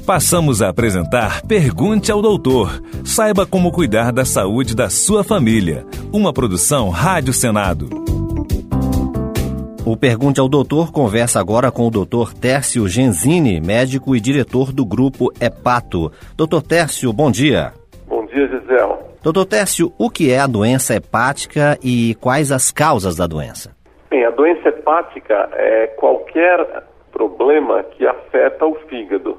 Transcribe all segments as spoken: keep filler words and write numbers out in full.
Passamos a apresentar Pergunte ao Doutor. Saiba como cuidar da saúde da sua família. Uma produção Rádio Senado. O Pergunte ao Doutor conversa agora com o doutor Tércio Genzini, médico e diretor do Grupo Hepato. doutor Tércio, bom dia. Bom dia, Gisele. doutor Tércio, o que é a doença hepática e quais as causas da doença? Bem, a doença hepática é qualquer problema que afeta o fígado.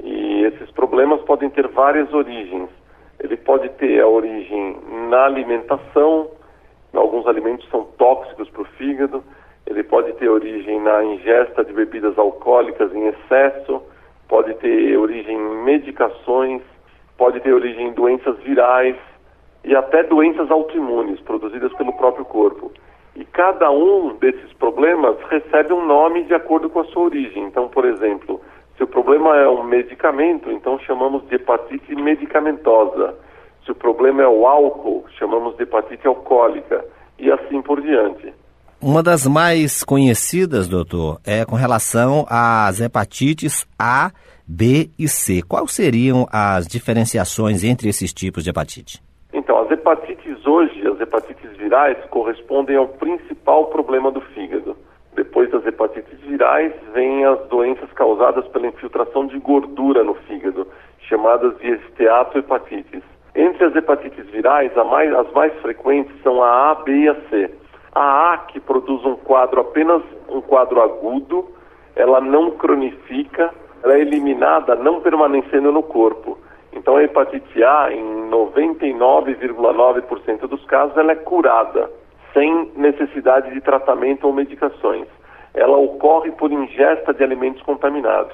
E esses problemas podem ter várias origens. Ele pode ter a origem na alimentação, alguns alimentos são tóxicos para o fígado. Ele pode ter origem na ingesta de bebidas alcoólicas em excesso, pode ter origem em medicações, pode ter origem em doenças virais e até doenças autoimunes produzidas pelo próprio corpo. E cada um desses problemas recebe um nome de acordo com a sua origem. Então, por exemplo, se o problema é um medicamento, então chamamos de hepatite medicamentosa. Se o problema é o álcool, chamamos de hepatite alcoólica e assim por diante. Uma das mais conhecidas, doutor, é com relação às hepatites A, B e C. Quais seriam as diferenciações entre esses tipos de hepatite? Então, as hepatites hoje, as hepatites virais, correspondem ao principal problema do fígado. Depois das hepatites virais, vêm as doenças causadas pela infiltração de gordura no fígado, chamadas de esteatohepatites. Entre as hepatites virais, a mais, as mais frequentes são a A, B e a C. A A, que produz um quadro apenas um quadro agudo, ela não cronifica, ela é eliminada não permanecendo no corpo. Então a hepatite A, em noventa e nove vírgula nove por cento dos casos, ela é curada, sem necessidade de tratamento ou medicações. Ela ocorre por ingesta de alimentos contaminados.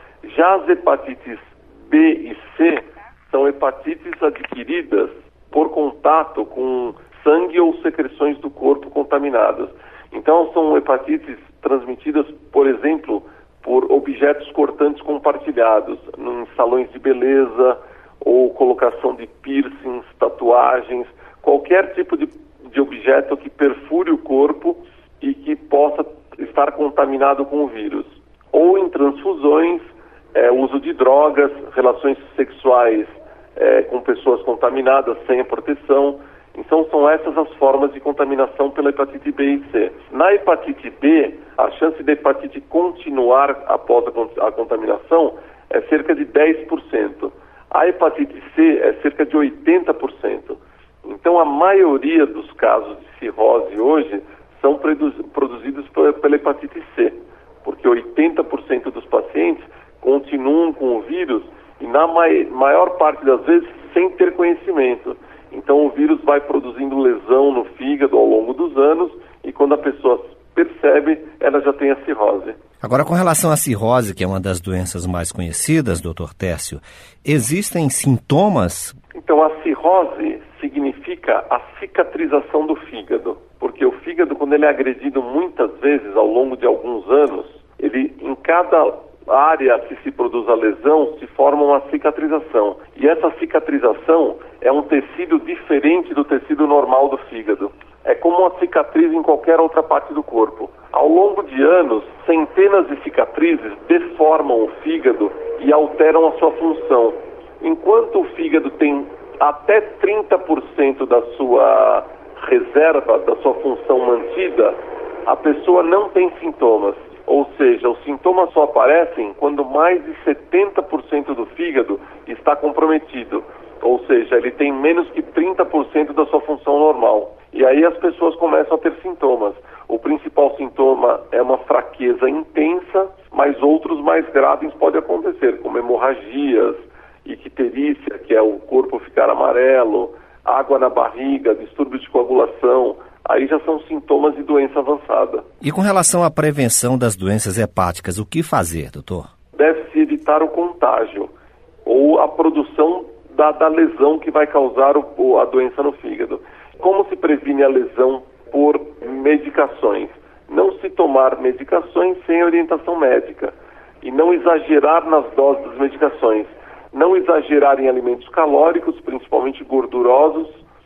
Já as hepatites B e C são hepatites adquiridas por contato com sangue ou secreções do corpo contaminadas. Então são hepatites transmitidas, por exemplo, por objetos cortantes compartilhados, em salões de beleza ou colocação de piercings, tatuagens, qualquer tipo de, de objeto que perfure o corpo e que possa estar contaminado com o vírus. Ou em transfusões, é, uso de drogas, relações sexuais é, com pessoas contaminadas sem a proteção. Então são essas as formas de contaminação pela hepatite B e C. Na hepatite B, a chance de hepatite continuar após a, a contaminação é cerca de dez por cento. A hepatite C é cerca de oitenta por cento. Então a maioria dos casos de cirrose hoje são produz- produzidos pela, pela hepatite C, porque oitenta por cento dos pacientes continuam com o vírus e na mai- maior parte das vezes sem ter conhecimento. Então o vírus vai produzindo lesão no fígado ao longo dos anos e quando a pessoa percebe, ela já tem a cirrose. Agora, com relação à cirrose, que é uma das doenças mais conhecidas, doutor Tércio, existem sintomas? Então a cirrose significa a cicatrização do fígado, porque o fígado, quando ele é agredido muitas vezes ao longo de alguns anos, ele em cada área que se produz a lesão, se forma uma cicatrização. E essa cicatrização é um tecido diferente do tecido normal do fígado. É como uma cicatriz em qualquer outra parte do corpo. Ao longo de anos, centenas de cicatrizes deformam o fígado e alteram a sua função. Enquanto o fígado tem até trinta por cento da sua reserva, da sua função mantida, a pessoa não tem sintomas. Ou seja, os sintomas só aparecem quando mais de setenta por cento do fígado está comprometido. Ou seja, ele tem menos que trinta por cento da sua função normal. E aí as pessoas começam a ter sintomas. O principal sintoma é uma fraqueza intensa, mas outros mais graves podem acontecer, como hemorragias, icterícia, que é o corpo ficar amarelo, água na barriga, distúrbios de coagulação. Aí já são sintomas de doença avançada. E com relação à prevenção das doenças hepáticas, o que fazer, doutor? Deve-se evitar o contágio ou a produção da, da lesão que vai causar o, a doença no fígado. Como se previne a lesão por medicações? Não se tomar medicações sem orientação médica e não exagerar nas doses das medicações. Não exagerar em alimentos calóricos, principalmente gordurosos,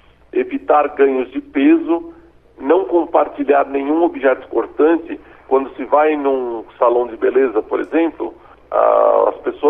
evitar ganhos de peso, não compartilhar nenhum objeto cortante. Quando se vai num salão de beleza, por exemplo, ah, as pessoas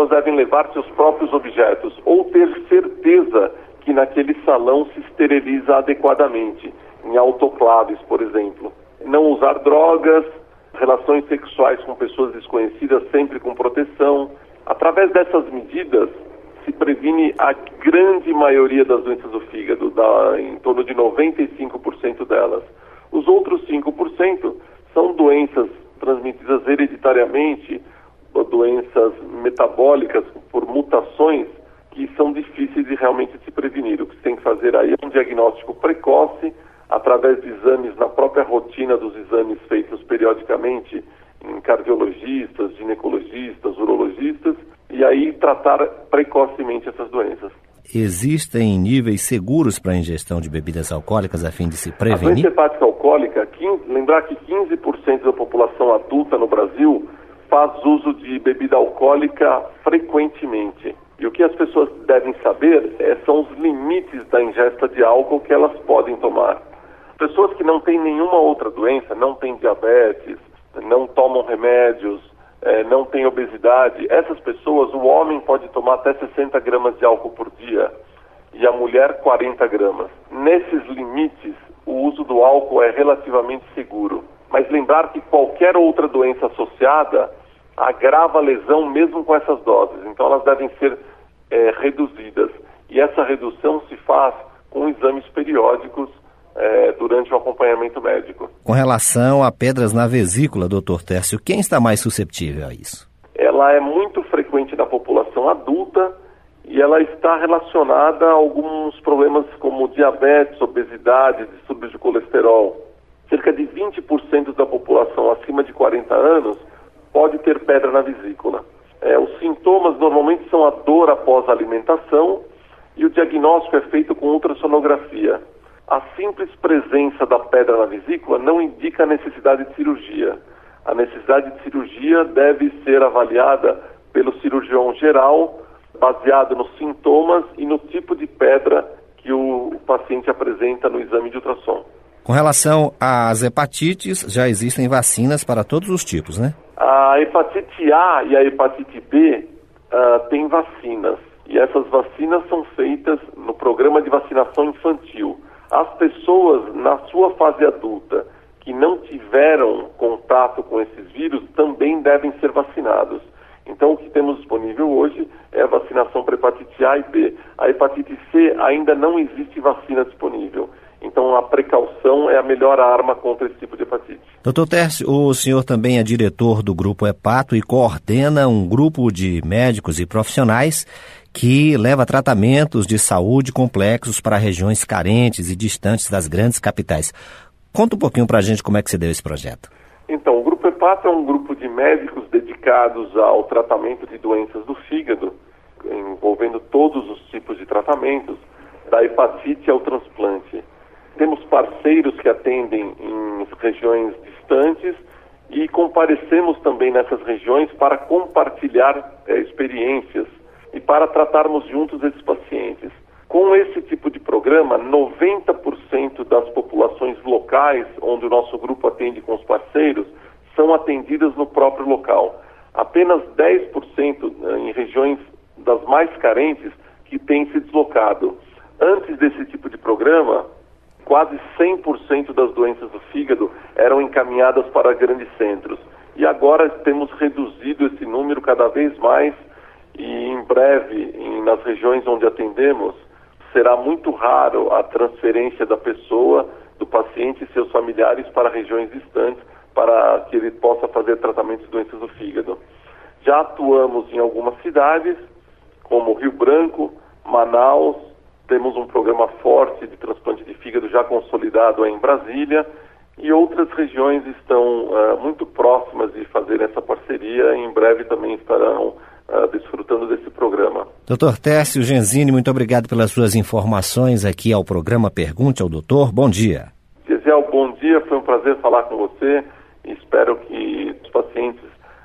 pessoas devem levar seus próprios objetos ou ter certeza que naquele salão se esteriliza adequadamente, em autoclaves, por exemplo. Não usar drogas, relações sexuais com pessoas desconhecidas sempre com proteção. Através dessas medidas, se previne a grande maioria das doenças do fígado, da, em torno de noventa e cinco por cento delas. Os outros cinco por cento são doenças transmitidas hereditariamente, ou doenças metabólicas por mutações que são difíceis de realmente se prevenir. O que se tem que fazer aí é um diagnóstico precoce, através de exames na própria rotina dos exames feitos periodicamente em cardiologistas, ginecologistas, urologistas, e aí tratar precocemente essas doenças. Existem níveis seguros para a ingestão de bebidas alcoólicas a fim de se prevenir? A doença hepática alcoólica, quinze, lembrar que quinze por cento da população adulta no Brasil faz uso de bebida alcoólica frequentemente. E o que as pessoas devem saber é, são os limites da ingesta de álcool que elas podem tomar. Pessoas que não têm nenhuma outra doença, não têm diabetes, não tomam remédios, é, não têm obesidade, essas pessoas, o homem pode tomar até sessenta gramas de álcool por dia e a mulher quarenta gramas. Nesses limites, o uso do álcool é relativamente seguro. Mas lembrar que qualquer outra doença associada agrava a lesão mesmo com essas doses. Então elas devem ser é, reduzidas. E essa redução se faz com exames periódicos é, durante o acompanhamento médico. Com relação a pedras na vesícula, doutor Tércio, quem está mais susceptível a isso? Ela é muito frequente na população adulta e ela está relacionada a alguns problemas como diabetes, obesidade, distúrbios de colesterol. Cerca de vinte por cento da população acima de quarenta anos pode ter pedra na vesícula. É, os sintomas normalmente são a dor após a alimentação e o diagnóstico é feito com ultrassonografia. A simples presença da pedra na vesícula não indica a necessidade de cirurgia. A necessidade de cirurgia deve ser avaliada pelo cirurgião geral, baseado nos sintomas e no tipo de pedra que o paciente apresenta no exame de ultrassom. Com relação às hepatites, já existem vacinas para todos os tipos, né? A hepatite A e a hepatite B uh, têm vacinas. E essas vacinas são feitas no programa de vacinação infantil. As pessoas, na sua fase adulta, que não tiveram contato com esses vírus, também devem ser vacinados. Então, o que temos disponível hoje é a vacinação para hepatite A e B. A hepatite C ainda não existe vacina disponível. Então, a precaução é a melhor arma contra esse tipo de hepatite. doutor Tércio, o senhor também é diretor do Grupo Hepato e coordena um grupo de médicos e profissionais que leva tratamentos de saúde complexos para regiões carentes e distantes das grandes capitais. Conta um pouquinho para a gente como é que se deu esse projeto. Então, o Grupo Hepato é um grupo de médicos dedicados ao tratamento de doenças do fígado, envolvendo todos os tipos de tratamentos, da hepatite ao transplante. Temos parceiros que atendem em regiões distantes e comparecemos também nessas regiões para compartilhar é, experiências e para tratarmos juntos esses pacientes. Com esse tipo de programa, noventa por cento das populações locais onde o nosso grupo atende com os parceiros são atendidas no próprio local. Apenas dez por cento em regiões das mais carentes que têm se deslocado. Antes desse tipo de programa, quase cem por cento das doenças do fígado eram encaminhadas para grandes centros. E agora temos reduzido esse número cada vez mais e em breve, em, nas regiões onde atendemos, será muito raro a transferência da pessoa, do paciente e seus familiares para regiões distantes para que ele possa fazer tratamento de doenças do fígado. Já atuamos em algumas cidades, como Rio Branco, Manaus. Temos um programa forte de transplante de fígado já consolidado aí em Brasília e outras regiões estão uh, muito próximas de fazer essa parceria e em breve também estarão uh, desfrutando desse programa. doutor Tércio Genzini, muito obrigado pelas suas informações aqui ao programa Pergunte ao Doutor. Bom dia. Gesiel, bom dia. Foi um prazer falar com você e espero que os pacientes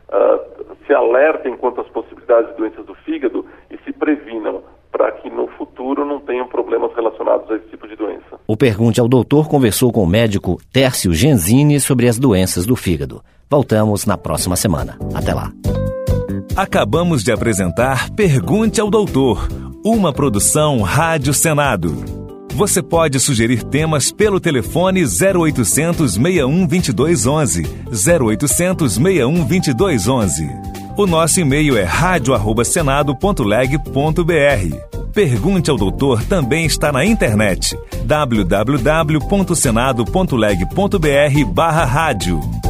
uh, se alertem quanto às possibilidades de doenças do fígado e se previnam, para que no futuro não tenham problemas relacionados a esse tipo de doença. O Pergunte ao Doutor conversou com o médico Tércio Genzini sobre as doenças do fígado. Voltamos na próxima semana. Até lá. Acabamos de apresentar Pergunte ao Doutor, uma produção Rádio Senado. Você pode sugerir temas pelo telefone zero oitocentos, seis um dois dois onze, zero oitocentos, seis um dois dois onze. O nosso e-mail é rádio arroba senado ponto leg ponto br. Pergunte ao Doutor também está na internet, w w w ponto senado ponto leg ponto br barra rádio.